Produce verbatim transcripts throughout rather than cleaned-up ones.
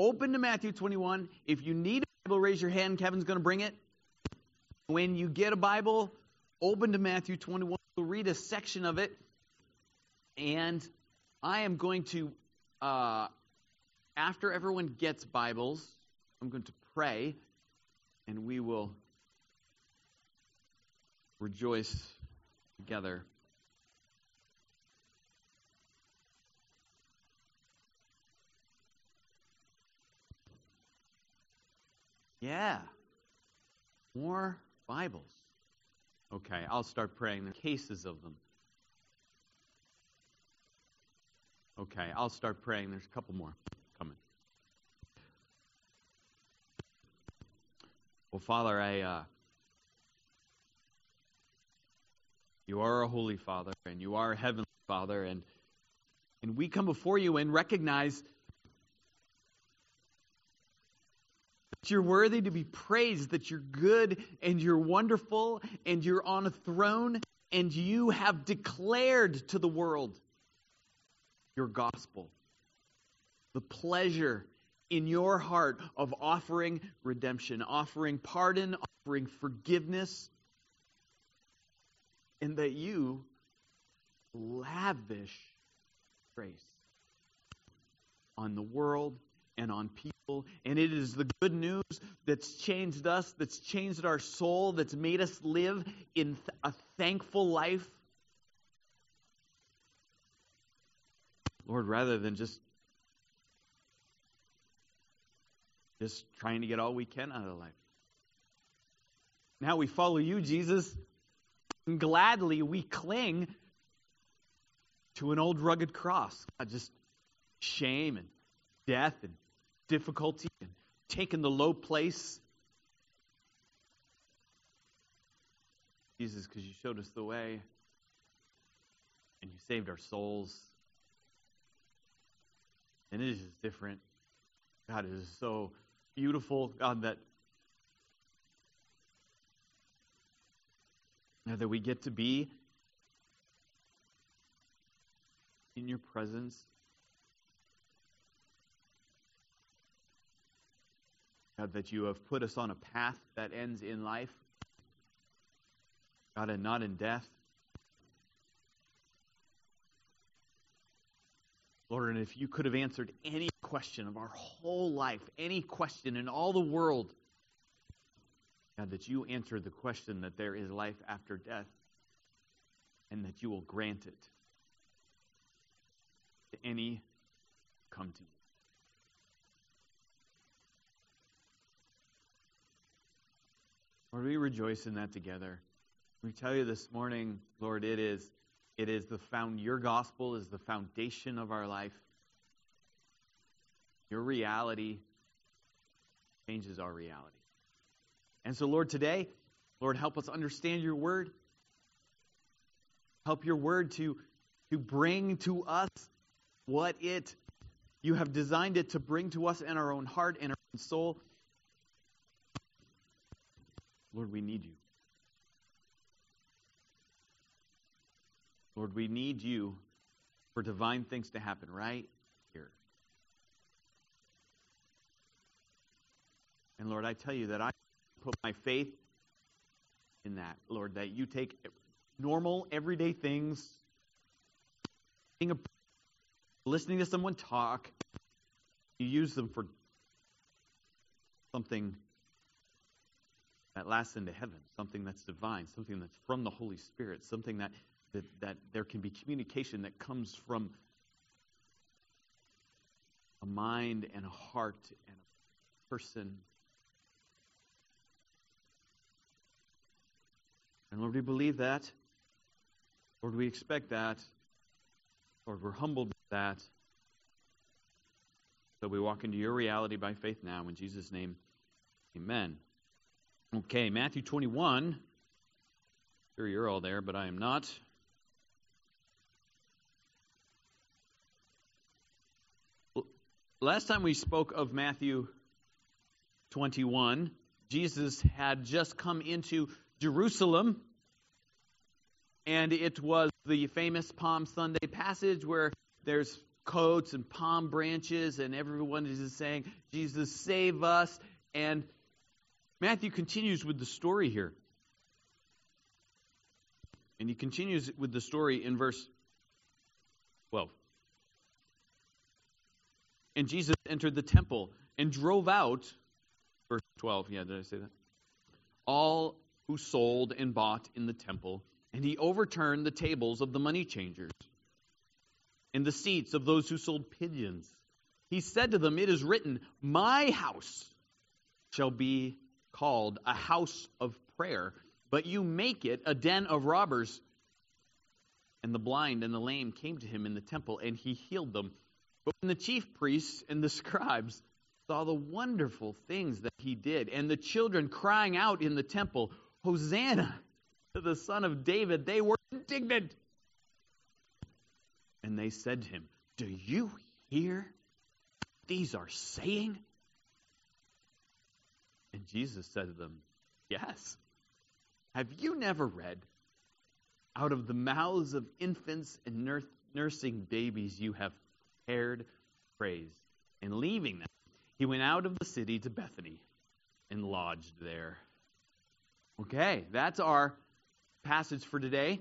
open to Matthew twenty-one. If you need a Bible, raise your hand. Kevin's going to bring it. When you get a Bible, open to Matthew twenty-one. We'll read a section of it. And I am going to, uh, after everyone gets Bibles, I'm going to pray, and we will rejoice together. Yeah. More Bibles. Okay, I'll start praying. There are cases of them. Okay, I'll start praying. There's a couple more coming. Well, Father, I, uh, you are a holy Father, and you are a heavenly Father, and and we come before you and recognize that you're worthy to be praised, that you're good and you're wonderful and you're on a throne and you have declared to the world your gospel. The pleasure in your heart of offering redemption, offering pardon, offering forgiveness, and that you lavish grace on the world and on people. And it is the good news that's changed us, that's changed our soul, that's made us live in a thankful life. Lord, rather than just just trying to get all we can out of life. Now we follow you, Jesus, and gladly we cling to an old rugged cross. Just shame and death and difficulty and taking the low place. Jesus, because you showed us the way and you saved our souls. And it is just different. God, it is so beautiful, God, that, that we get to be in your presence. God, that you have put us on a path that ends in life. God, and not in death. Lord, and if you could have answered any question of our whole life, any question in all the world, God, that you answered the question that there is life after death, and that you will grant it to any who come to you. Lord, we rejoice in that together. We tell you this morning, Lord, it is It is the found. Your gospel is the foundation of our life. Your reality changes our reality. And so, Lord, today, Lord, help us understand your word. Help your word to, to bring to us what it, you have designed it to bring to us in our own heart and our own soul. Lord, we need you. Lord, we need you for divine things to happen right here. And Lord, I tell you that I put my faith in that, Lord, that you take normal, everyday things, listening to someone talk, you use them for something that lasts into heaven, something that's divine, something that's from the Holy Spirit, something that That, that there can be communication that comes from a mind and a heart and a person. And Lord, we believe that. Lord, we expect that. Lord, we're humbled by that. So we walk into your reality by faith now. In Jesus' name, amen. Okay, Matthew twenty-one. Sure, you're all there, but I am not. Last time we spoke of Matthew twenty-one, Jesus had just come into Jerusalem, and it was the famous Palm Sunday passage where there's coats and palm branches, and everyone is just saying, Jesus, save us. And Matthew continues with the story here. And he continues with the story in verse twelve. And Jesus entered the temple and drove out, verse twelve, yeah, did I say that? All who sold and bought in the temple, and he overturned the tables of the money changers and the seats of those who sold pigeons. He said to them, it is written, my house shall be called a house of prayer, but you make it a den of robbers. And the blind and the lame came to him in the temple, and he healed them. But when the chief priests and the scribes saw the wonderful things that he did, and the children crying out in the temple, Hosanna to the Son of David, they were indignant. And they said to him, do you hear what these are saying? And Jesus said to them, yes. Have you never read, out of the mouths of infants and nurs- nursing babies you have prepared praise? And leaving them, he went out of the city to Bethany and lodged there. Okay, that's our passage for today.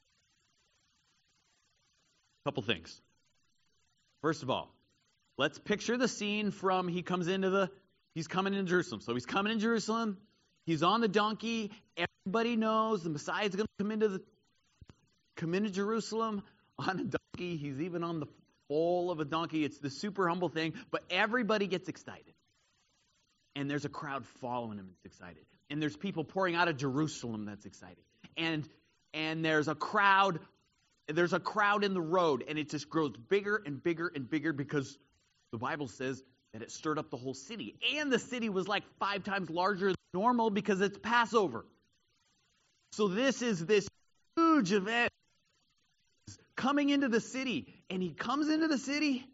A couple things. First of all, let's picture the scene from he comes into the, he's coming into Jerusalem. So he's coming in Jerusalem. He's on the donkey. Everybody knows the Messiah is going to come into the, come into Jerusalem on a donkey. He's even on the foal of a donkey. It's the super humble thing, but everybody gets excited. And there's a crowd following him that's excited. And there's people pouring out of Jerusalem that's excited. And and there's a crowd, there's a crowd in the road, and it just grows bigger and bigger and bigger because the Bible says that it stirred up the whole city. And the city was like five times larger than normal because it's Passover. So this is this huge event coming into the city. And he comes into the city,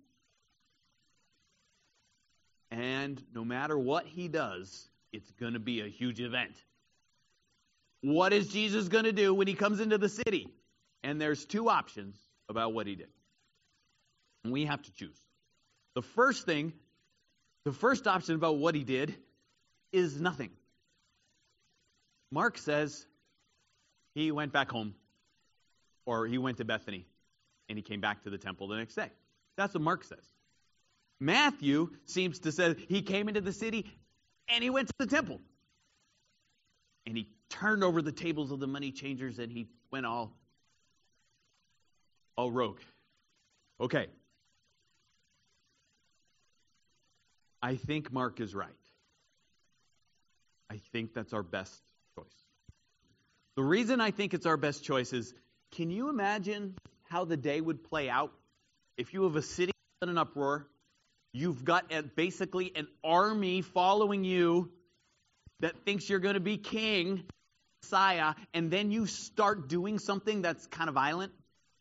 and no matter what he does, it's going to be a huge event. What is Jesus going to do when he comes into the city? And there's two options about what he did. And we have to choose. The first thing, the first option about what he did is nothing. Mark says he went back home, or he went to Bethany, and he came back to the temple the next day. That's what Mark says. Matthew seems to say he came into the city, and he went to the temple. And he turned over the tables of the money changers, and he went all, all rogue. Okay. I think Mark is right. I think that's our best choice. The reason I think it's our best choice is, can you imagine how the day would play out if you have a city in an uproar, you've got a, basically an army following you that thinks you're going to be king, Messiah, and then you start doing something that's kind of violent?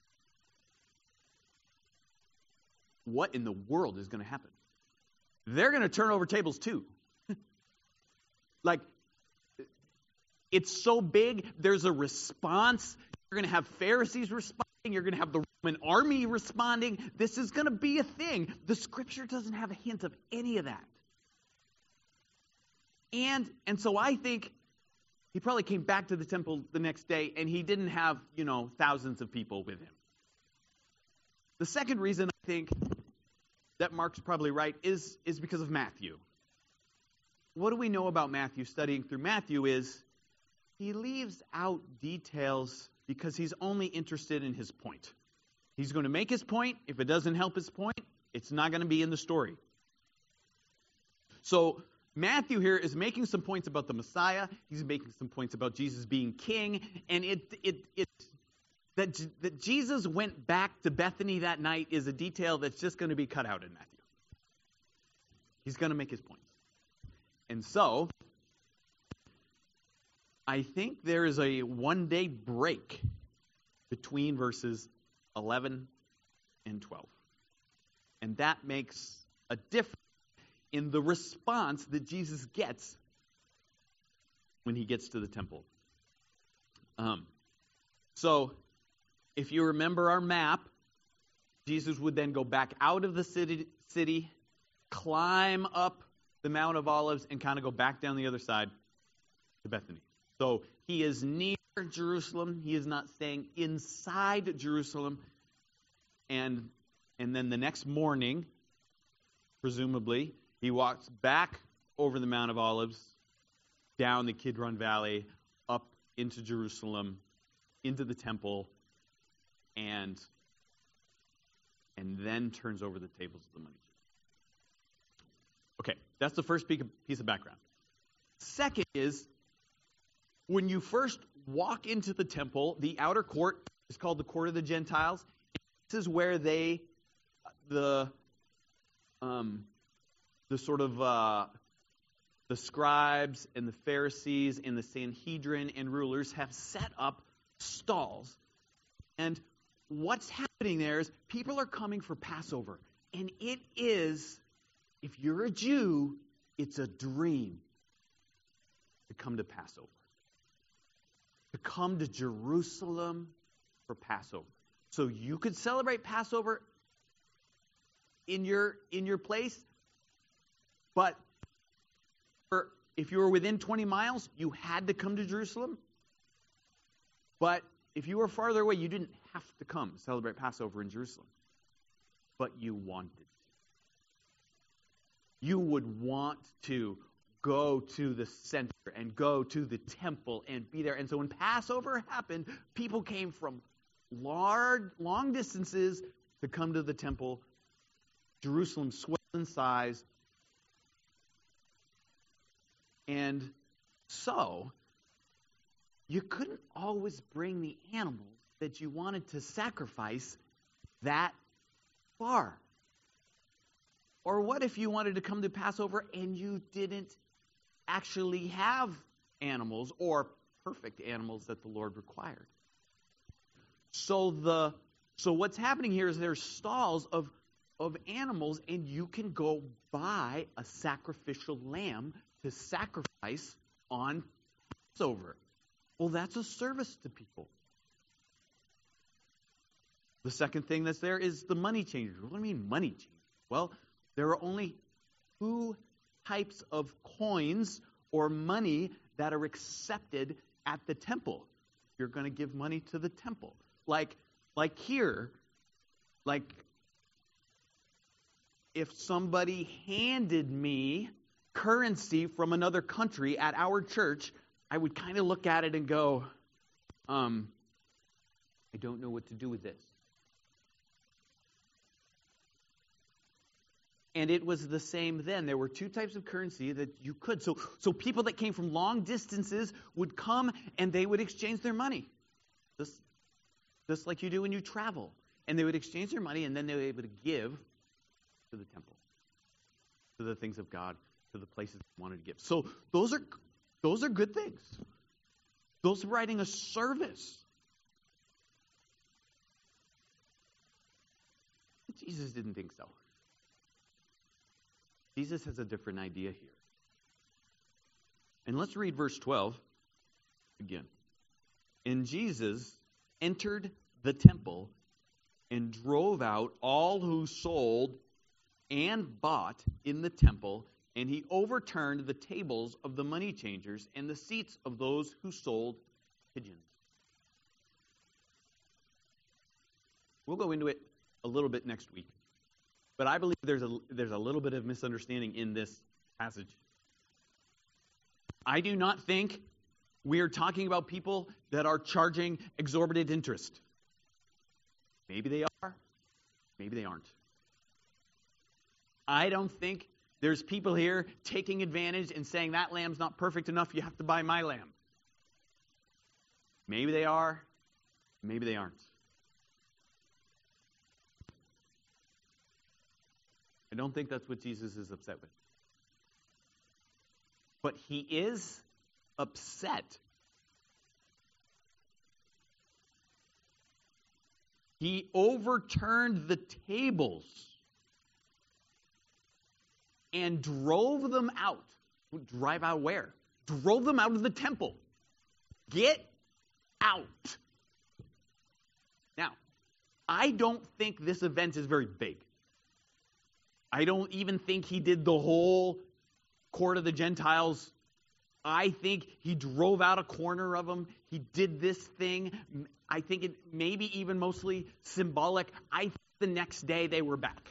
What in the world is going to happen? They're going to turn over tables too. Like, it's so big, there's a response. You're going to have Pharisees responding. You're going to have the Roman army responding. This is going to be a thing. The scripture doesn't have a hint of any of that. And and so I think he probably came back to the temple the next day, and he didn't have, you know, thousands of people with him. The second reason I think that Mark's probably right is, is because of Matthew. What do we know about Matthew studying through Matthew is he leaves out details because he's only interested in his point. He's going to make his point. If it doesn't help his point, it's not going to be in the story. So Matthew here is making some points about the Messiah. He's making some points about Jesus being king. And it it it that, that Jesus went back to Bethany that night is a detail that's just going to be cut out in Matthew. He's going to make his points. And so, I think there is a one-day break between verses eleven and twelve. And that makes a difference in the response that Jesus gets when he gets to the temple. Um, so, if you remember our map, Jesus would then go back out of the city, city, climb up the Mount of Olives, and kind of go back down the other side to Bethany. So he is near Jerusalem. He is not staying inside Jerusalem. And, and then the next morning, presumably, he walks back over the Mount of Olives, down the Kidron Valley, up into Jerusalem, into the temple, and, and then turns over the tables of the money. Okay, that's the first piece of background. Second is, when you first walk into the temple, the outer court is called the Court of the Gentiles. This is where they, the, um, the sort of, uh, the scribes and the Pharisees and the Sanhedrin and rulers have set up stalls. And what's happening there is people are coming for Passover. And it is, if you're a Jew, it's a dream to come to Passover. To come to Jerusalem for Passover. So you could celebrate Passover in your in your place, but for, if you were within twenty miles, you had to come to Jerusalem. But if you were farther away, you didn't have to come celebrate Passover in Jerusalem. But you wanted to. You would want to go to the center and go to the temple and be there. And so when Passover happened, people came from large, long distances to come to the temple. Jerusalem swelled in size. And so, you couldn't always bring the animals that you wanted to sacrifice that far. Or what if you wanted to come to Passover and you didn't actually have animals or perfect animals that the Lord required? So the so what's happening here is there's stalls of, of animals, and you can go buy a sacrificial lamb to sacrifice on Passover. Well, that's a service to people. The second thing that's there is the money changers. What do I mean money changers? Well, there are only two types of coins or money that are accepted at the temple. You're going to give money to the temple. Like, like here, like if somebody handed me currency from another country at our church, I would kind of look at it and go, um, I don't know what to do with this. And it was the same then. There were two types of currency that you could. So, so people that came from long distances would come and they would exchange their money. Just, just like you do when you travel. And they would exchange their money, and then they were able to give to the temple, to the things of God, to the places they wanted to give. So those are those are good things. Those are providing a service. Jesus didn't think so. Jesus has a different idea here. And let's read verse twelve again. And Jesus entered the temple and drove out all who sold and bought in the temple, and he overturned the tables of the money changers and the seats of those who sold pigeons. We'll go into it a little bit next week. But I believe there's a, there's a little bit of misunderstanding in this passage. I do not think we are talking about people that are charging exorbitant interest. Maybe they are. Maybe they aren't. I don't think there's people here taking advantage and saying that lamb's not perfect enough, you have to buy my lamb. Maybe they are. Maybe they aren't. I don't think that's what Jesus is upset with. But he is upset. He overturned the tables and drove them out. Drive out where? Drove them out of the temple. Get out. Now, I don't think this event is very big. I don't even think he did the whole court of the Gentiles. I think he drove out a corner of them. He did this thing. I think it maybe even mostly symbolic. I think the next day they were back.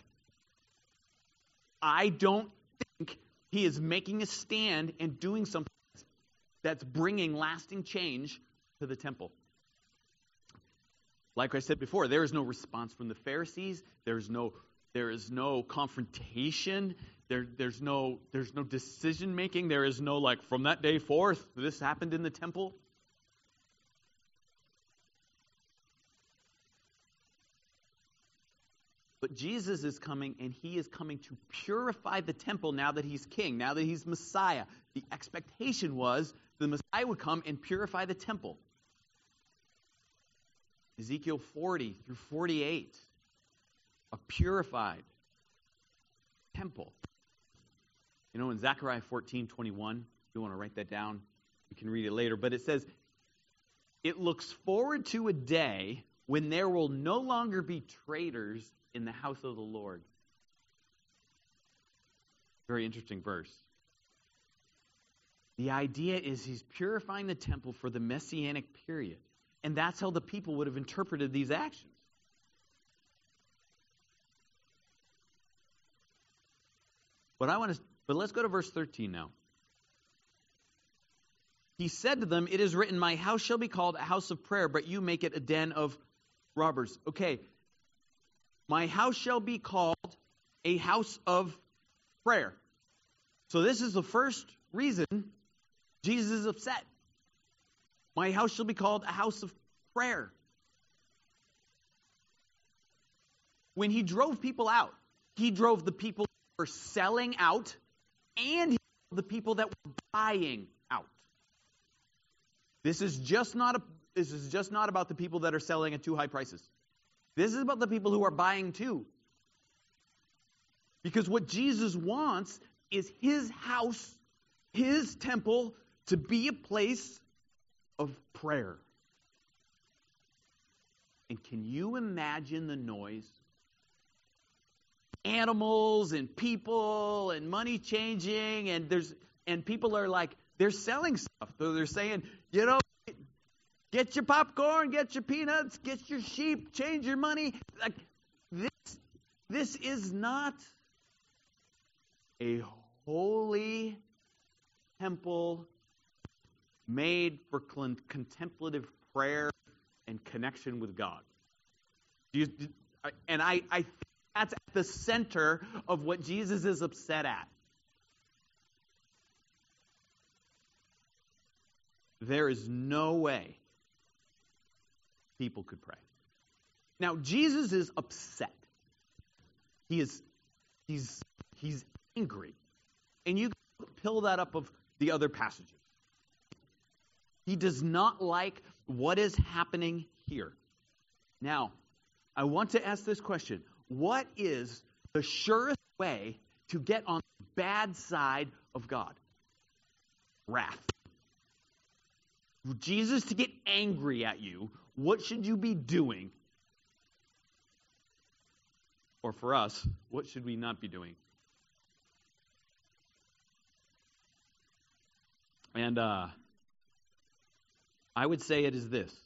I don't think he is making a stand and doing something that's bringing lasting change to the temple. Like I said before, there is no response from the Pharisees. There's no, there is no confrontation. There, there's no, there's no decision making. There is no like from that day forth, this happened in the temple. But Jesus is coming, and he is coming to purify the temple now that he's king, now that he's Messiah. The expectation was the Messiah would come and purify the temple. Ezekiel forty through forty-eight, a purified temple. You know, in Zechariah fourteen twenty-one, if you want to write that down, you can read it later, but it says, it looks forward to a day when there will no longer be traitors in the house of the Lord. Very interesting verse. The idea is he's purifying the temple for the Messianic period. And that's how the people would have interpreted these actions. But I want to but let's go to verse thirteen now. He said to them, it is written, my house shall be called a house of prayer, but you make it a den of robbers. Okay. My house shall be called a house of prayer. So this is the first reason Jesus is upset. My house shall be called a house of prayer. When he drove people out, he drove the people who were selling out and he drove the people that were buying out. This is just not a, this is just not about the people that are selling at too high prices. This is about the people who are buying too. Because what Jesus wants is his house, his temple, to be a place of prayer. And can you imagine the noise? Animals and people and money changing, and there's and people are like, they're selling stuff. So they're saying, you know, get your popcorn, get your peanuts, get your sheep, change your money. Like this, this is not a holy temple made for contemplative prayer and connection with God. Do you, and I, I think that's at the center of what Jesus is upset at. There is no way people could pray. Now, Jesus is upset. He is, he's, he's angry. And you can peel that up of the other passages. He does not like what is happening here. Now, I want to ask this question. What is the surest way to get on the bad side of God? Wrath. For Jesus to get angry at you, what should you be doing? Or for us, what should we not be doing? And uh, I would say it is this.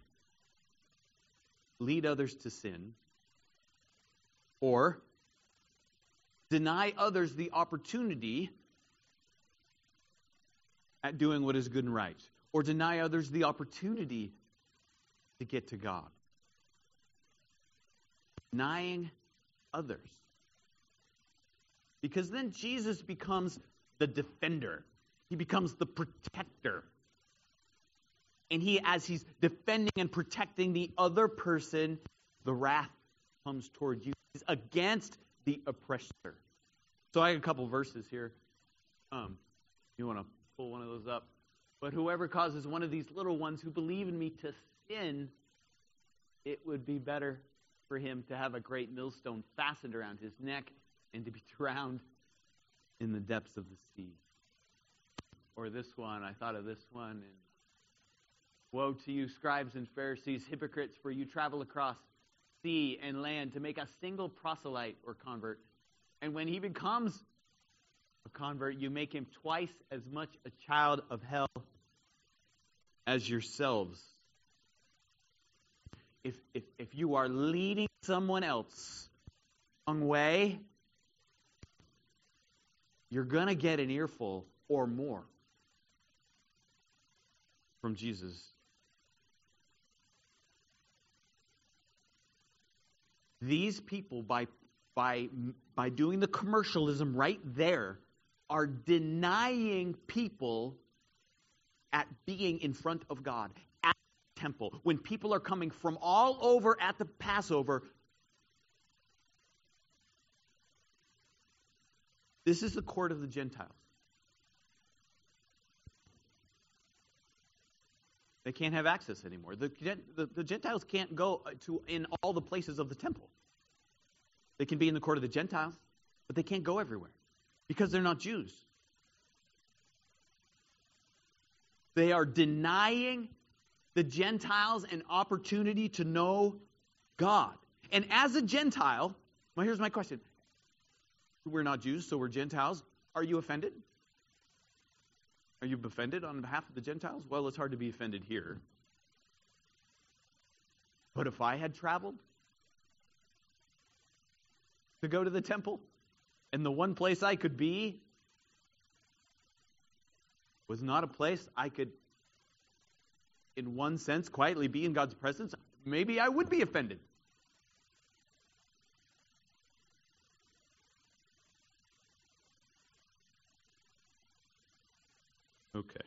Lead others to sin, or deny others the opportunity at doing what is good and right, or deny others the opportunity to get to God. Denying others. Because then Jesus becomes the defender. He becomes the protector. And he, as he's defending and protecting the other person, the wrath comes toward you. He's against the oppressor. So I have a couple verses here. Um, you want to pull one of those up? But whoever causes one of these little ones who believe in me to sin, it would be better for him to have a great millstone fastened around his neck and to be drowned in the depths of the sea. Or this one, I thought of this one. And woe to you, scribes and Pharisees, hypocrites, for you travel across sea and land to make a single proselyte or convert. And when he becomes a convert, you make him twice as much a child of hell as yourselves. If, if, if you are leading someone else the wrong way, you're going to get an earful or more from Jesus. These people, by, by, by doing the commercialism right there, are denying people at being in front of God, at the temple. When people are coming from all over at the Passover, this is the court of the Gentiles. They can't have access anymore. The, the, the Gentiles can't go to in all the places of the temple. They can be in the court of the Gentiles, but they can't go everywhere because they're not Jews. They are denying the Gentiles an opportunity to know God. And as a Gentile, well, here's my question. We're not Jews, so we're Gentiles. Are you offended? Are you offended on behalf of the Gentiles? Well, it's hard to be offended here. But if I had traveled to go to the temple, and the one place I could be was not a place I could, in one sense, quietly be in God's presence, maybe I would be offended. Okay.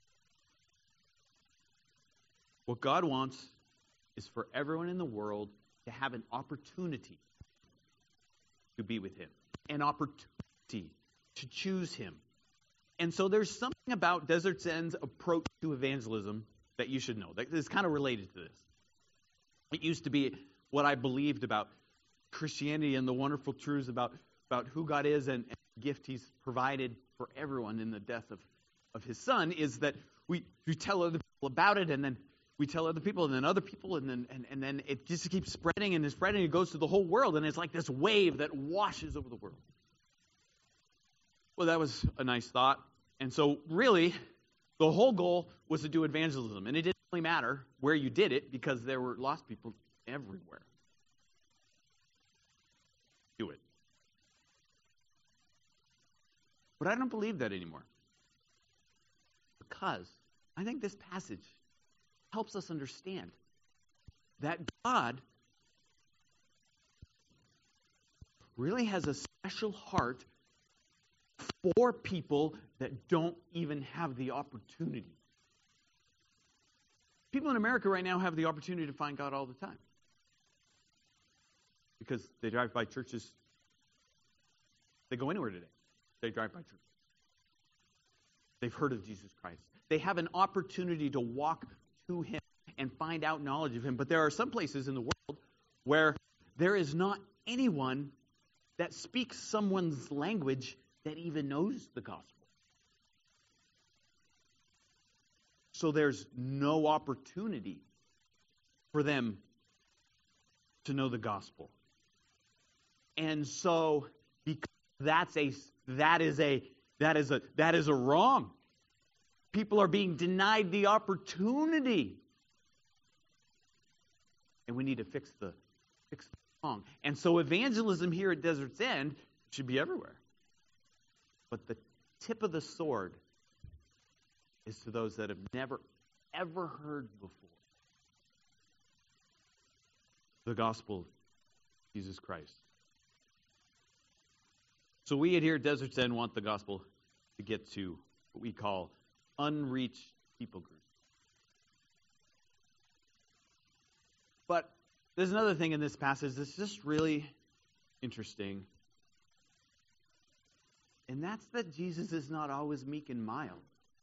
What God wants is for everyone in the world to have an opportunity to be with Him, an opportunity to choose Him. And so there's something about Desert Zen's approach to evangelism that you should know. That is kind of related to this. It used to be what I believed about Christianity and the wonderful truths about, about who God is and, and the gift He's provided for everyone in the death of of His Son, is that we, we tell other people about it, and then we tell other people, and then other people, and then and, and then it just keeps spreading and spreading. It goes to the whole world, and it's like this wave that washes over the world. Well, that was a nice thought. And so really, the whole goal was to do evangelism. And it didn't really matter where you did it, because there were lost people everywhere. Do it. But I don't believe that anymore. Because I think this passage helps us understand that God really has a special heart for people that don't even have the opportunity. People in America right now have the opportunity to find God all the time, because they drive by churches. They go anywhere today. They drive by churches. They've heard of Jesus Christ. They have an opportunity to walk to Him and find out knowledge of Him. But there are some places in the world where there is not anyone that speaks someone's language that even knows the gospel. So there's no opportunity for them to know the gospel. And so because that's a that is a That is a that is a wrong. People are being denied the opportunity. And we need to fix the fix the wrong. And so evangelism here at Desert's End should be everywhere. But the tip of the sword is to those that have never, ever heard before the gospel of Jesus Christ. So we here at Desert's End want the gospel to get to what we call unreached people groups. But there's another thing in this passage that's just really interesting. And that's that Jesus is not always meek and mild.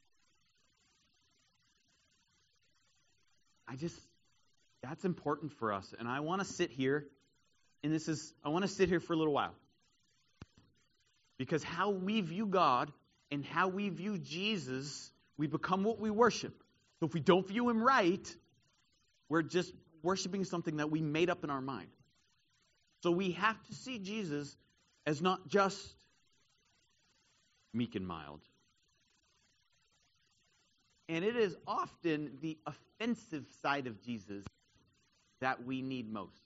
I just, that's important for us. And I want to sit here, and this is, I want to sit here for a little while. Because how we view God and how we view Jesus, we become what we worship. So if we don't view Him right, we're just worshiping something that we made up in our mind. So we have to see Jesus as not just meek and mild. And it is often the offensive side of Jesus that we need most.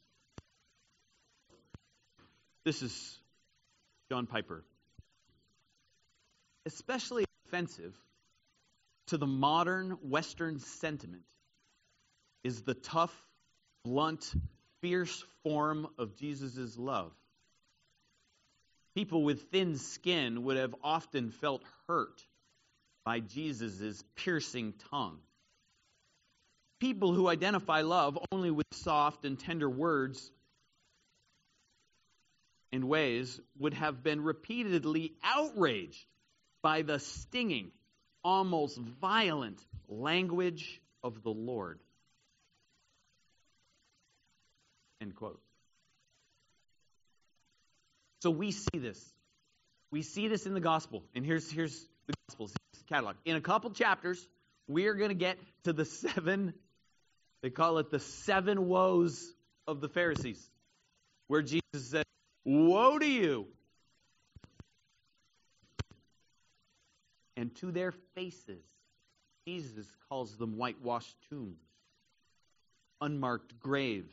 This is John Piper. Especially offensive to the modern Western sentiment is the tough, blunt, fierce form of Jesus' love. People with thin skin would have often felt hurt by Jesus' piercing tongue. People who identify love only with soft and tender words and ways would have been repeatedly outraged by the stinging, almost violent language of the Lord. End quote. So we see this. We see this in the gospel. And here's, here's the gospel's catalog. In a couple chapters, we are going to get to the seven, they call it the seven woes of the Pharisees, where Jesus said, woe to you. And to their faces, Jesus calls them whitewashed tombs, unmarked graves.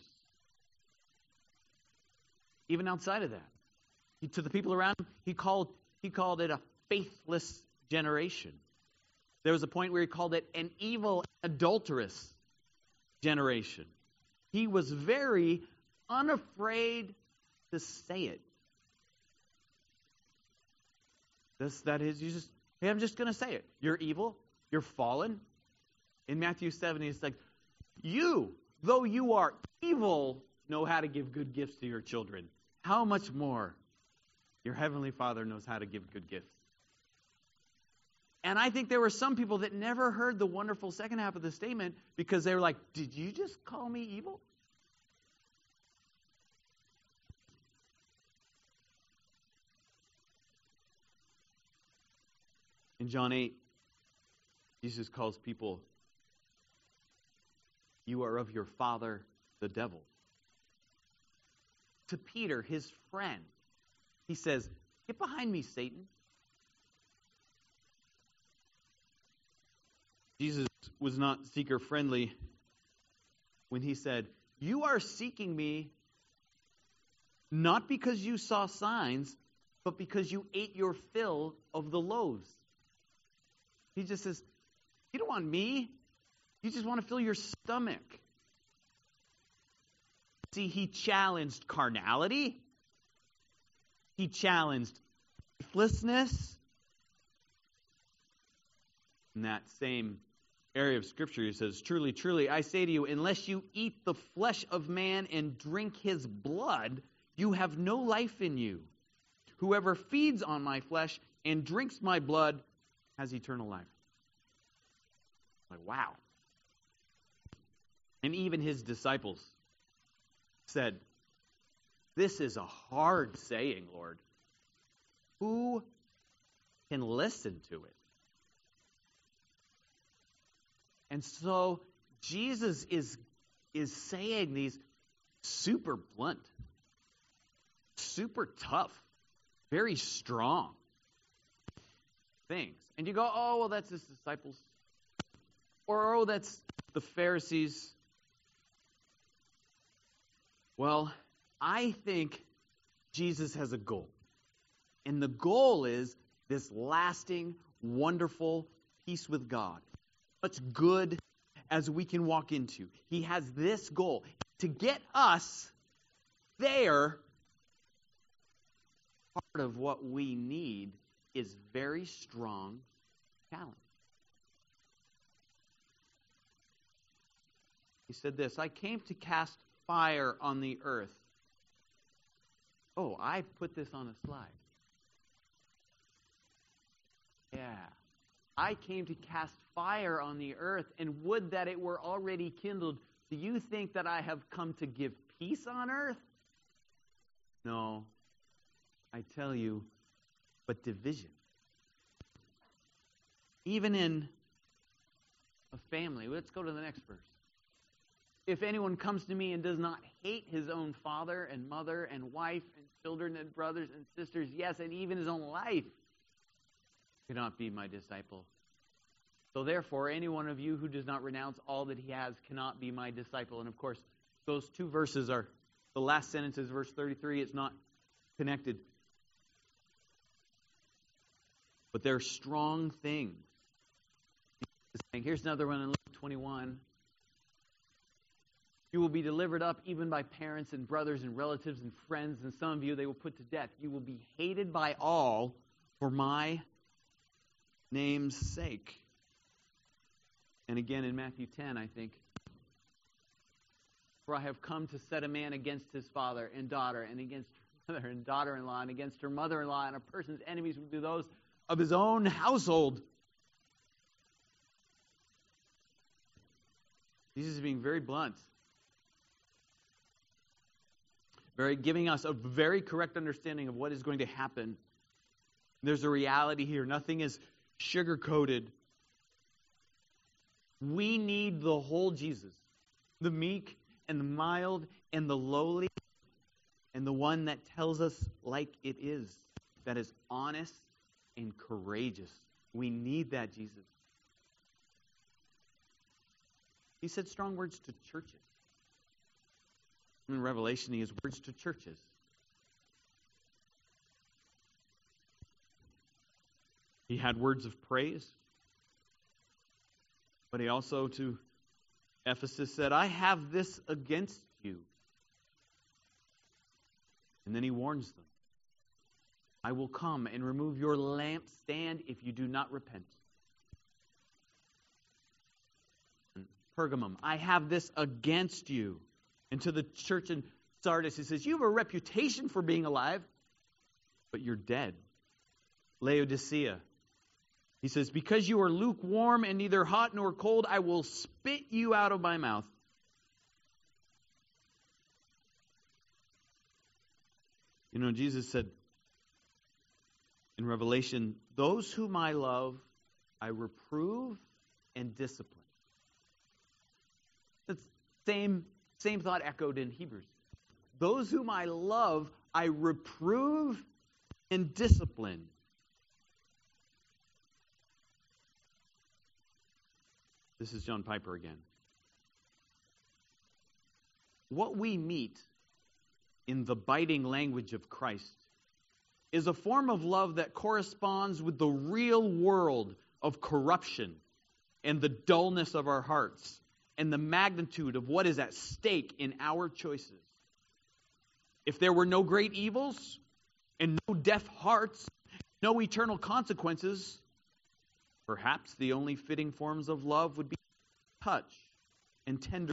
Even outside of that, he, to the people around him, he called, he called it a faithless generation. There was a point where he called it an evil, adulterous generation. He was very unafraid to say it. This, that is, you just, hey, I'm just going to say it. You're evil. You're fallen. In Matthew seven, he's like, you, though you are evil, know how to give good gifts to your children. How much more your heavenly Father knows how to give good gifts. And I think there were some people that never heard the wonderful second half of the statement because they were like, did you just call me evil? In John eight, Jesus calls people, you are of your father, the devil. To Peter, his friend, he says, get behind me, Satan. Jesus was not seeker-friendly when he said, you are seeking me not because you saw signs, but because you ate your fill of the loaves. He just says, you don't want me. You just want to fill your stomach. See, he challenged carnality. He challenged faithlessness. In that same area of Scripture, he says, truly, truly, I say to you, unless you eat the flesh of man and drink his blood, you have no life in you. Whoever feeds on my flesh and drinks my blood has eternal life. Like, wow. And even his disciples said, this is a hard saying, Lord. Who can listen to it? And so Jesus is, is saying these super blunt, super tough, very strong things. And you go, oh, well, that's his disciples. Or, oh, that's the Pharisees. Well, I think Jesus has a goal. And the goal is this lasting, wonderful peace with God. Much good as we can walk into. He has this goal. To get us there, part of what we need is very strong talent. He said this, I came to cast fire on the earth. Oh, I put this on a slide. Yeah. I came to cast fire on the earth, and would that it were already kindled. Do you think that I have come to give peace on earth? No. I tell you, but division. Even in a family. Let's go to the next verse. If anyone comes to me and does not hate his own father and mother and wife and children and brothers and sisters, yes, and even his own life, cannot be my disciple. So therefore, any one of you who does not renounce all that he has cannot be my disciple. And of course, those two verses are, the last sentence is verse thirty-three. It's not connected. But they're strong things. Here's another one in Luke twenty-one. You will be delivered up even by parents and brothers and relatives and friends, and some of you they will put to death. You will be hated by all for my name's sake. And again in Matthew ten, I think. For I have come to set a man against his father and daughter, and against her mother and daughter-in-law, and against her mother-in-law, and a person's enemies will be those of his own household. Jesus is being very blunt. Very giving us a very correct understanding of what is going to happen. There's a reality here. Nothing is sugar-coated. We need the whole Jesus. The meek and the mild and the lowly, and the one that tells us like it is, that is honest and courageous. We need that Jesus. He said strong words to churches. In Revelation, he has words to churches. He had words of praise, but he also to Ephesus said, I have this against you. And then he warns them. I will come and remove your lampstand if you do not repent. And Pergamum, I have this against you. And to the church in Sardis, he says, you have a reputation for being alive, but you're dead. Laodicea, he says, because you are lukewarm and neither hot nor cold, I will spit you out of my mouth. You know, Jesus said in Revelation, those whom I love, I reprove and discipline. That's same, same thought echoed in Hebrews. Those whom I love, I reprove and discipline. This is John Piper again. What we meet in the biting language of Christ is a form of love that corresponds with the real world of corruption and the dullness of our hearts and the magnitude of what is at stake in our choices. If there were no great evils and no deaf hearts, no eternal consequences, perhaps the only fitting forms of love would be touch and tenderness.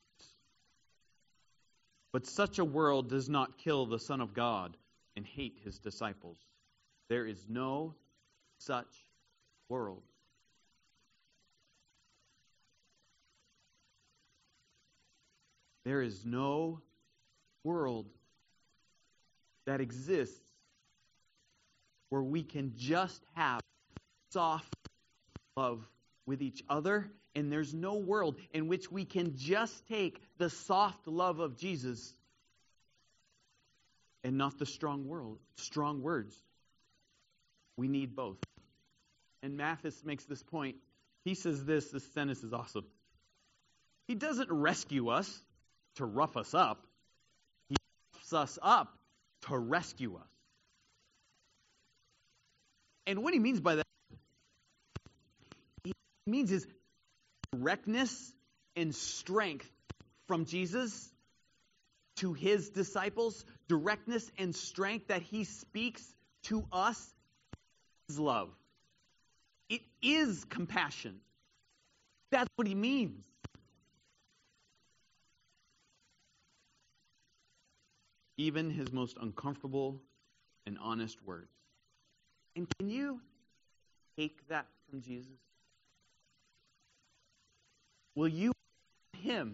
But such a world does not kill the Son of God and hate his disciples. There is no such world. There is no world that exists where we can just have soft love with each other, and there's no world in which we can just take the soft love of Jesus and not the strong world, strong words. We need both. And Mathis makes this point. He says this, this sentence is awesome. He doesn't rescue us to rough us up. He roughs us up to rescue us. And what he means by that, he means is directness and strength from Jesus to his disciples, directness and strength that he speaks to us is love. It is compassion. That's what he means. Even his most uncomfortable and honest words. And can you take that from Jesus? Will you allow him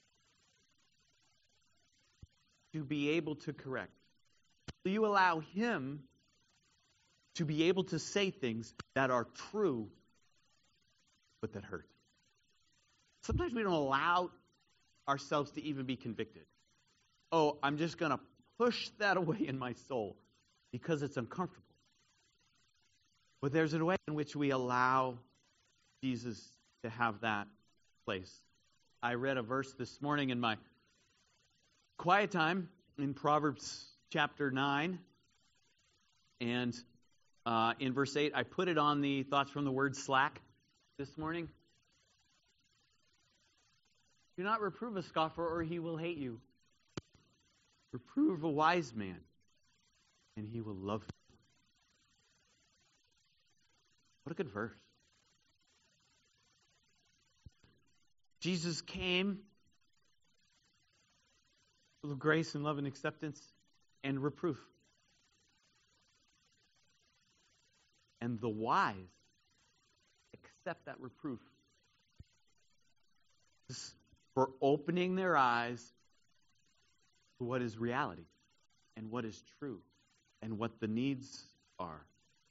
to be able to correct? Will you allow him to be able to say things that are true but that hurt? Sometimes we don't allow ourselves to even be convicted. Oh, I'm just going to push that away in my soul because it's uncomfortable. But there's a way in which we allow Jesus to have that place. I read a verse this morning in my quiet time in Proverbs chapter nine. And uh, in verse eight, I put it on the Thoughts from the Word Slack this morning. Do not reprove a scoffer, or he will hate you. Reprove a wise man, and he will love you. What a good verse. Jesus came full of grace and love and acceptance and reproof. And the wise accept that reproof for opening their eyes to what is reality and what is true and what the needs are.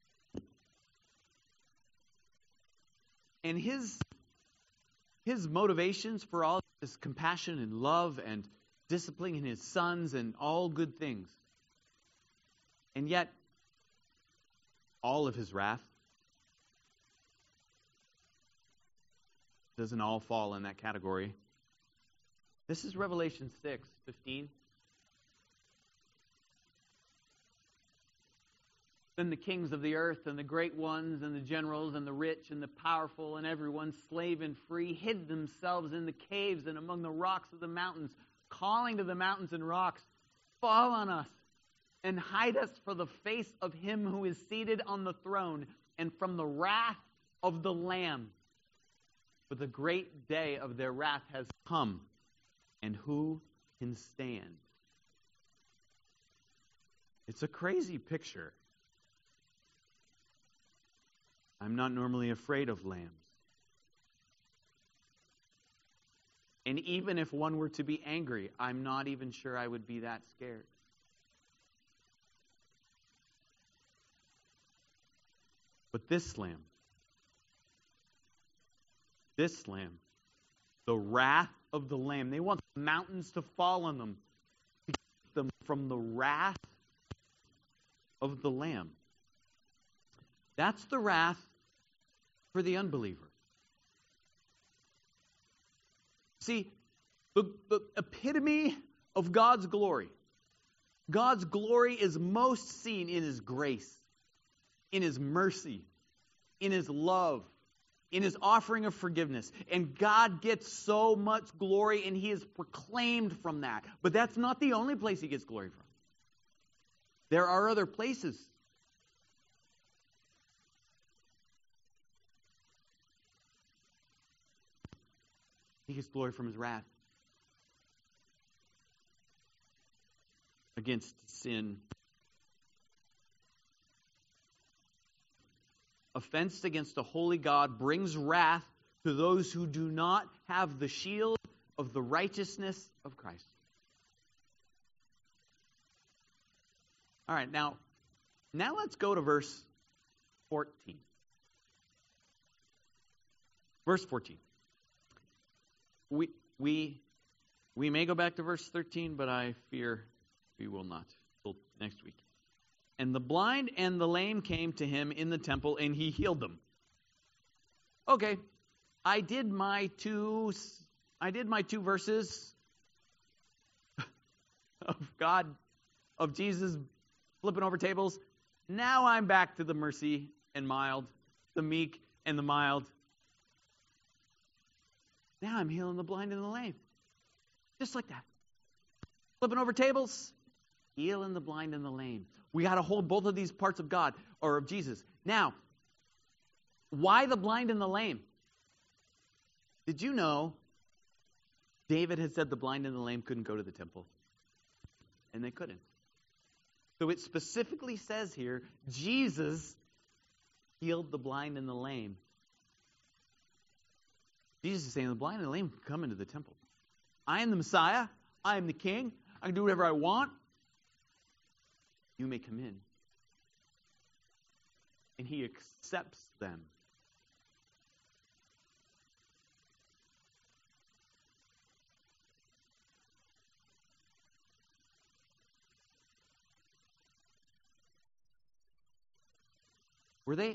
And his, his motivations for all this compassion and love and disciplining his sons and all good things. And yet, all of his wrath doesn't all fall in that category. This is Revelation six fifteen. Then the kings of the earth and the great ones and the generals and the rich and the powerful and everyone, slave and free, hid themselves in the caves and among the rocks of the mountains, calling to the mountains and rocks, fall on us and hide us from the face of him who is seated on the throne and from the wrath of the Lamb. For the great day of their wrath has come, and who can stand? It's a crazy picture. I'm not normally afraid of lambs. And even if one were to be angry, I'm not even sure I would be that scared. But this lamb, this lamb, the wrath of the Lamb, they want the mountains to fall on them, to keep them from the wrath of the Lamb. That's the wrath for the unbeliever. See, the, the epitome of God's glory, God's glory is most seen in His grace, in His mercy, in His love, in His offering of forgiveness. And God gets so much glory, and He is proclaimed from that. But that's not the only place He gets glory from. There are other places. He gets glory from His wrath against sin. Offense against a holy God brings wrath to those who do not have the shield of the righteousness of Christ. All right, now, now let's go to verse fourteen. Verse fourteen. We we we may go back to verse thirteen, but I fear we will not till next week. And the blind and the lame came to him in the temple, and he healed them. Okay, I did my two. I did my two verses of God, of Jesus flipping over tables. Now I'm back to the mercy and mild, the meek and the mild. Now I'm healing the blind and the lame, just like that. Flipping over tables, healing the blind and the lame. We got to hold both of these parts of God, or of Jesus. Now, why the blind and the lame? Did you know David had said the blind and the lame couldn't go to the temple? And they couldn't. So it specifically says here, Jesus healed the blind and the lame. Jesus is saying the blind and the lame can come into the temple. I am the Messiah. I am the King. I can do whatever I want. You may come in. And He accepts them. Were they?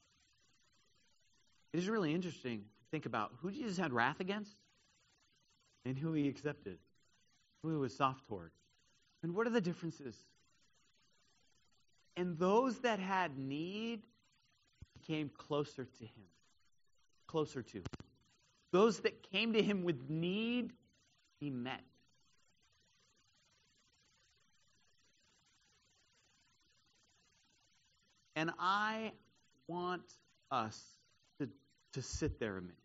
It is really interesting to think about who Jesus had wrath against and who he accepted, who he was soft toward. And what are the differences? And those that had need came closer to him. Closer to. Those that came to him with need, he met. And I want us to, to sit there a minute.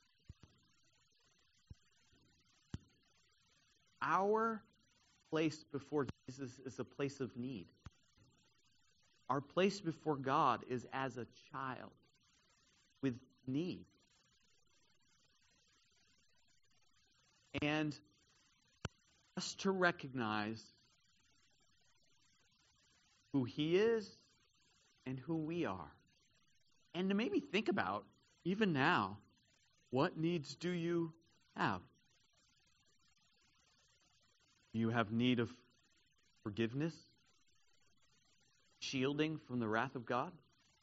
Our place before Jesus is a place of need. Our place before God is as a child with need. And just to recognize who he is and who we are. And to maybe think about, even now, what needs do you have? Do you have need of forgiveness? Shielding from the wrath of God?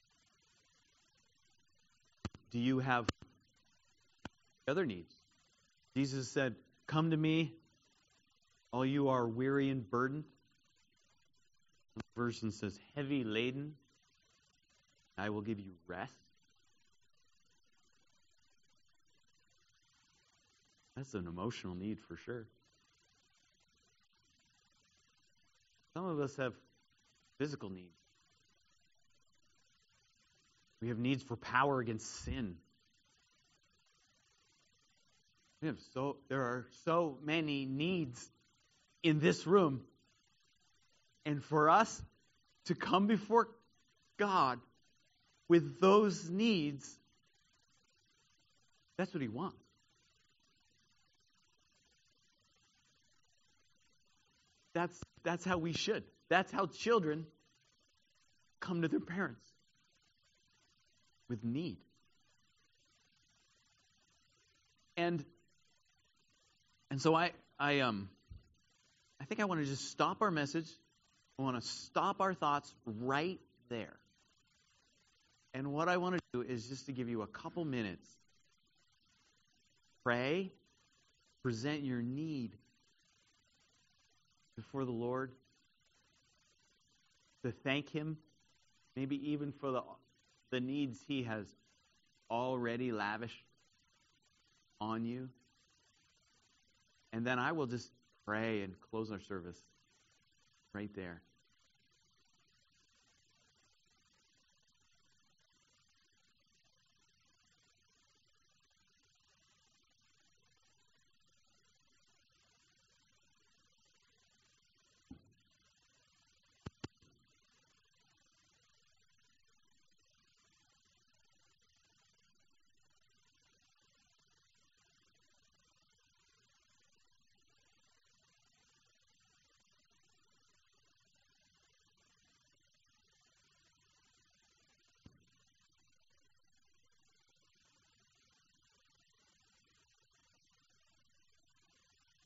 Do you have other needs? Jesus said, "Come to me, all you are weary and burdened." The version says, "Heavy laden, I will give you rest." That's an emotional need for sure. Some of us have physical needs. We have needs for power against sin. We have so there are so many needs in this room. And for us to come before God with those needs, that's what he wants. That's that's how we should. That's how children come to their parents with need. And and so I I um I think I want to just stop our message. I want to stop our thoughts right there. And what I want to do is just to give you a couple minutes. Pray, present your need before the Lord, to thank him, maybe even for the, the needs he has already lavished on you. And then I will just pray and close our service right there.